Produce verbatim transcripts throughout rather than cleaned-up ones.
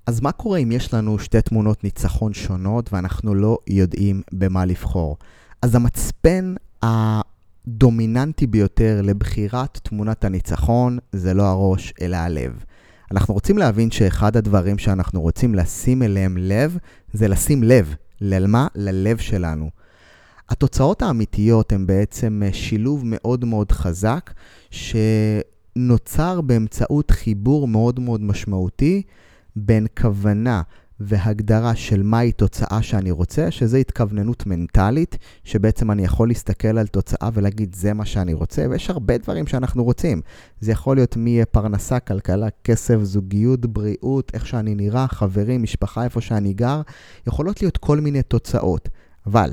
אז מה קורה אם יש לנו שתי תמונות ניצחון שונות ואנחנו לא יודעים במה לבחור? אז המצפן הדומיננטי ביותר לבחירת תמונת הניצחון זה לא הראש אלא הלב. אנחנו רוצים להבין שאחד הדברים שאנחנו רוצים לשים אליהם לב זה לשים לב. למה? ללב שלנו. התוצאות האמיתיות הן בעצם שילוב מאוד מאוד חזק שנוצר באמצעות חיבור מאוד מאוד משמעותי בין כוונה והגדרה של מהי תוצאה שאני רוצה, שזה התכווננות מנטלית, שבעצם אני יכול להסתכל על תוצאה ולהגיד זה מה שאני רוצה, ויש הרבה דברים שאנחנו רוצים. זה יכול להיות מי פרנסה, כלכלה, כסף, זוגיות, בריאות, איך שאני נראה, חברים, משפחה, איפה שאני גר, יכולות להיות כל מיני תוצאות. אבל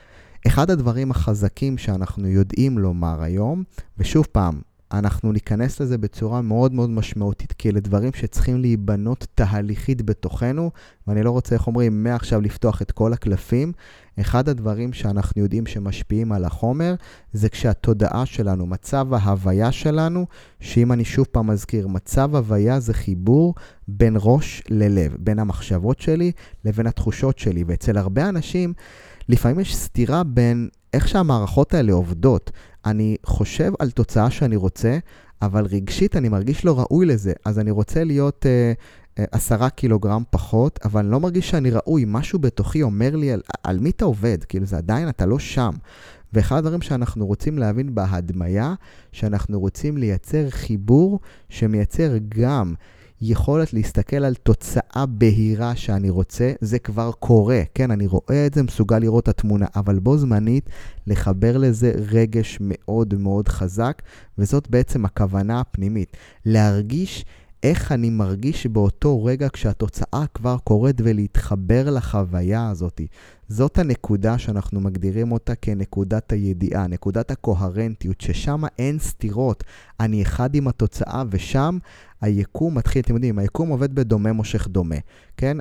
אחד הדברים החזקים שאנחנו יודעים לומר היום, ושוב פעם, אנחנו ניכנס לזה בצורה מאוד מאוד משמעותית, כי אלה דברים שצריכים להיבנות תהליכית בתוכנו, ואני לא רוצה, איך אומרים, מעכשיו לפתוח את כל הקלפים. אחד הדברים שאנחנו יודעים שמשפיעים על החומר, זה כשהתודעה שלנו, מצב ההוויה שלנו, שאם אני שוב פעם מזכיר, מצב הוויה זה חיבור בין ראש ללב, בין המחשבות שלי לבין התחושות שלי, ואצל הרבה אנשים, לפעמים יש סתירה בין איך שהמערכות האלה עובדות. אני חושב על תוצאה שאני רוצה, אבל רגשית אני מרגיש לא ראוי לזה. אז אני רוצה להיות אה, אה, עשרה קילוגרם פחות, אבל אני לא מרגיש שאני ראוי. משהו בתוכי אומר לי על, על מי אתה עובד. כאילו זה עדיין, אתה לא שם. ואחד הדברים שאנחנו רוצים להבין בהדמיה, שאנחנו רוצים לייצר חיבור שמייצר גם יכולת להסתכל על תוצאה בהירה שאני רוצה, זה כבר קורה. כן, אני רואה את זה, מסוגל לראות את התמונה, אבל בו זמנית לחבר לזה רגש מאוד מאוד חזק, וזאת בעצם הכוונה הפנימית. להרגיש איך אני מרגיש באותו רגע כשהתוצאה כבר קורית ולהתחבר לחוויה הזאת. זאת הנקודה שאנחנו מגדירים אותה כנקודת הידיעה, נקודת הקוהרנטיות, ששם אין סתירות. אני אחד עם התוצאה ושם היקום מתחיל, אתם יודעים, היקום עובד בדומה מושך דומה. כן?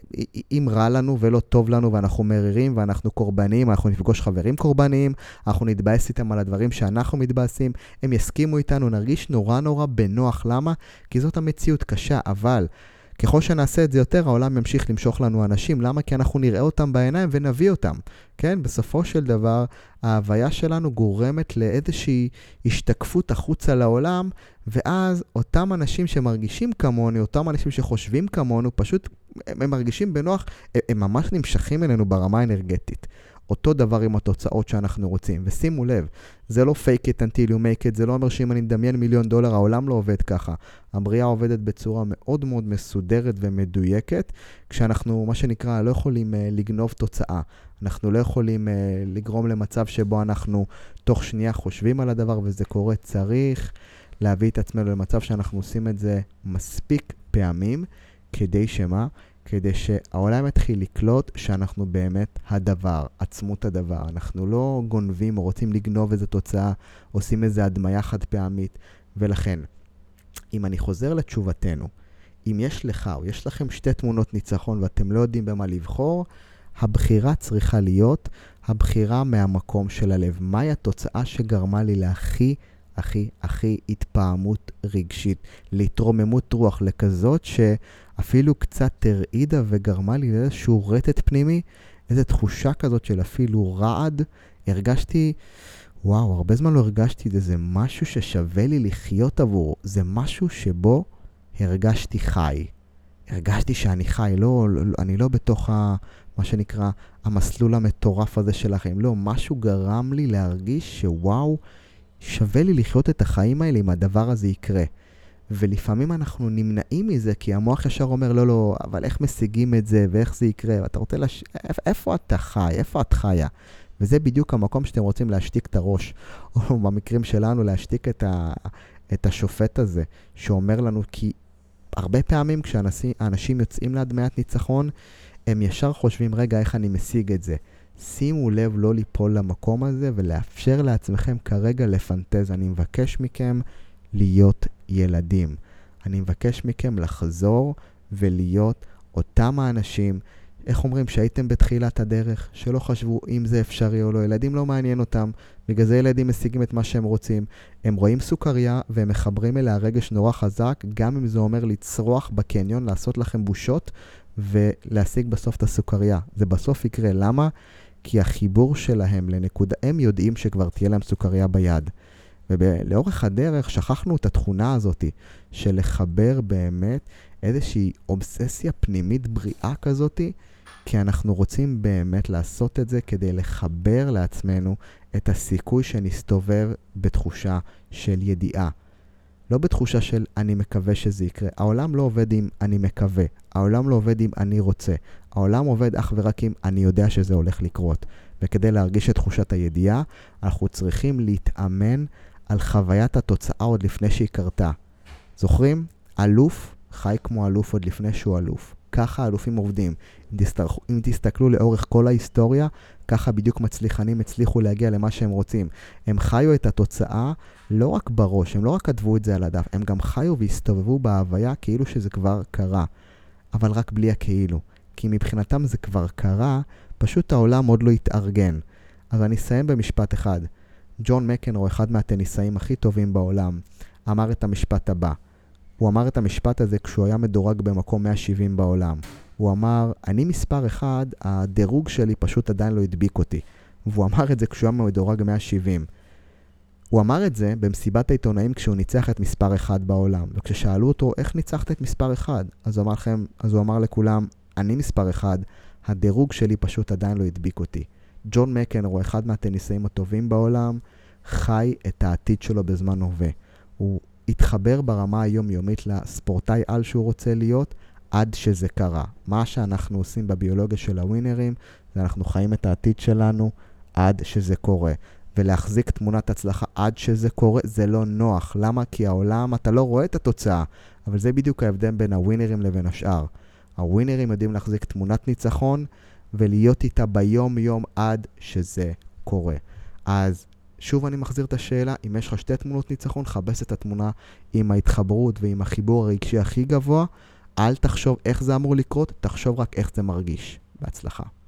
אם רע לנו ולא טוב לנו ואנחנו מרירים ואנחנו קורבניים, אנחנו נפגוש חברים קורבניים, אנחנו נתבאס איתם על הדברים שאנחנו מתבאסים, הם יסכימו איתנו, נרגיש נורא נורא בנוח. למה? כי זאת המציאות קשה, אבל ככל שנעשה את זה יותר, העולם ימשיך למשוך לנו אנשים. למה? כי אנחנו נראה אותם בעיניים ונביא אותם. כן? בסופו של דבר, ההוויה שלנו גורמת לאיזושהי השתקפות החוצה לעולם, ואז אותם אנשים שמרגישים כמונו, אותם אנשים שחושבים כמונו, פשוט הם, הם מרגישים בנוח, הם, הם ממש נמשכים אלינו ברמה האנרגטית. אותו דבר עם התוצאות שאנחנו רוצים. ושימו לב, זה לא fake it until you make it, זה לא אומר שאם אני מדמיין מיליון דולר, העולם לא עובד ככה. הבריאה עובדת בצורה מאוד מאוד מסודרת ומדויקת, כשאנחנו, מה שנקרא, לא יכולים uh, לגנוב תוצאה. אנחנו לא יכולים uh, לגרום למצב שבו אנחנו תוך שנייה חושבים על הדבר, וזה קורה. צריך להביא את עצמנו למצב שאנחנו עושים את זה מספיק פעמים, כדי שמה? כדי שהעולם יתחיל לקלוט שאנחנו באמת הדבר, עצמות הדבר. אנחנו לא גונבים או רוצים לגנוב איזו תוצאה, עושים איזו הדמיה חד פעמית. ולכן, אם אני חוזר לתשובתנו, אם יש לך או יש לכם שתי תמונות ניצחון ואתם לא יודעים במה לבחור, הבחירה צריכה להיות הבחירה מהמקום של הלב. מהי התוצאה שגרמה לי להכי, הכי, הכי התפעמות רגשית, להתרוממות רוח לכזאת שאפילו קצת תרעידה וגרמה לי לאיזשהו רטט פנימי, איזו תחושה כזאת של אפילו רעד. הרגשתי, וואו, הרבה זמן לא הרגשתי את זה, זה משהו ששווה לי לחיות עבור, זה משהו שבו הרגשתי חי. הרגשתי שאני חי, לא, לא, אני לא בתוך ה, מה שנקרא המסלול המטורף הזה של החיים, לא, משהו גרם לי להרגיש שוואו, שווה לי לחיות את החיים האלה אם הדבר הזה יקרה. ולפעמים אנחנו נמנעים מזה, כי המוח ישר אומר, לא, לא, אבל איך משיגים את זה, ואיך זה יקרה, ואתה רוצה לש... איפה אתה חי, איפה את חיה? וזה בדיוק המקום שאתם רוצים להשתיק את הראש, או במקרים שלנו להשתיק את, ה... את השופט הזה, שאומר לנו, כי הרבה פעמים כשאנשים יוצאים להדמיית ניצחון, הם ישר חושבים, רגע, איך אני משיג את זה? שימו לב לא ליפול למקום הזה, ולאפשר לעצמכם כרגע לפנטז. אני מבקש מכם להיות ילדים. אני מבקש מכם לחזור ולהיות אותם האנשים איך אומרים, שהייתם בתחילת הדרך, שלא חשבו אם זה אפשרי או לא, ילדים לא מעניין אותם, בגלל זה ילדים משיגים את מה שהם רוצים. הם רואים סוכריה והם מחברים אליה רגש נורא חזק, גם אם זה אומר לצרוח בקניון, לעשות לכם בושות ולהשיג בסוף את הסוכריה. זה בסוף יקרה. למה? כי החיבור שלהם לנקודה, הם יודעים שכבר תהיה להם סוכריה ביד. ולאורך הדרך שכחנו את התכונה הזאת של לחבר באמת איזושהי אובססיה פנימית בריאה כזאת, כי אנחנו רוצים באמת לעשות את זה כדי לחבר לעצמנו את הסיכוי שנסתובב בתחושה של ידיעה. לא בתחושה של אני מקווה שזה יקרה. העולם לא עובד עם אני מקווה. העולם לא עובד עם אני רוצה. העולם עובד אך ורק עם אני יודע שזה הולך לקרות. וכדי להרגיש את תחושת הידיעה, אנחנו צריכים להתאמן על חוויית התוצאה עוד לפני שהיא קרתה. זוכרים? אלוף חי כמו אלוף עוד לפני שהוא אלוף. ככה אלופים עובדים. אם, תסתכל, אם תסתכלו לאורך כל ההיסטוריה, ככה בדיוק מצליחנים הצליחו להגיע למה שהם רוצים. הם חיו את התוצאה לא רק בראש, הם לא רק כתבו את זה על הדף, הם גם חיו והסתובבו בהוויה כאילו שזה כבר קרה. אבל רק בלי הכאילו. כי מבחינתם זה כבר קרה, פשוט העולם עוד לא התארגן. אז אני אסיים במשפט אחד. ג'ון מקנרו, אחד מהטניסאים הכי טובים בעולם, אמר את המשפט הבא. הוא אמר את המשפט הזה כשהוא היה מדורג במקום מאה שבעים בעולם. הוא אמר, אני מספר אחד, הדירוג שלי פשוט עדיין לא הדביק אותי. והוא אמר את זה כשהוא היה מדורג מאה שבעים. הוא אמר את זה במסיבת העיתונאים כשהוא ניצח את מספר אחד בעולם. וכששאלו אותו, איך ניצחת את מספר אחד? אז הוא אמר לכם, אז הוא אמר לכולם, אני מספר אחד, הדירוג שלי פשוט עדיין לא הדביק אותי. ג'ון מקנרו, אחד מהטניסאים הטובים בעולם, חי את העתיד שלו בזמן הווה. הוא התחבר ברמה היומיומית לספורטאי על שהוא רוצה להיות, עד שזה קרה. מה שאנחנו עושים בביולוגיה של הווינרים, זה אנחנו חיים את העתיד שלנו עד שזה קורה. ולהחזיק תמונת הצלחה עד שזה קורה, זה לא נוח. למה? כי העולם, אתה לא רואה את התוצאה, אבל זה בדיוק ההבדל בין הווינרים לבין השאר. הווינרים יודעים להחזיק תמונת ניצחון, ולהיות איתה ביום יום עד שזה קורה. אז שוב אני מחזיר את השאלה, אם יש לך שתי תמונות ניצחון, חבש את התמונה עם ההתחברות ועם החיבור הרגשי הכי גבוה, אל תחשוב איך זה אמור לקרות, תחשוב רק איך זה מרגיש. בהצלחה.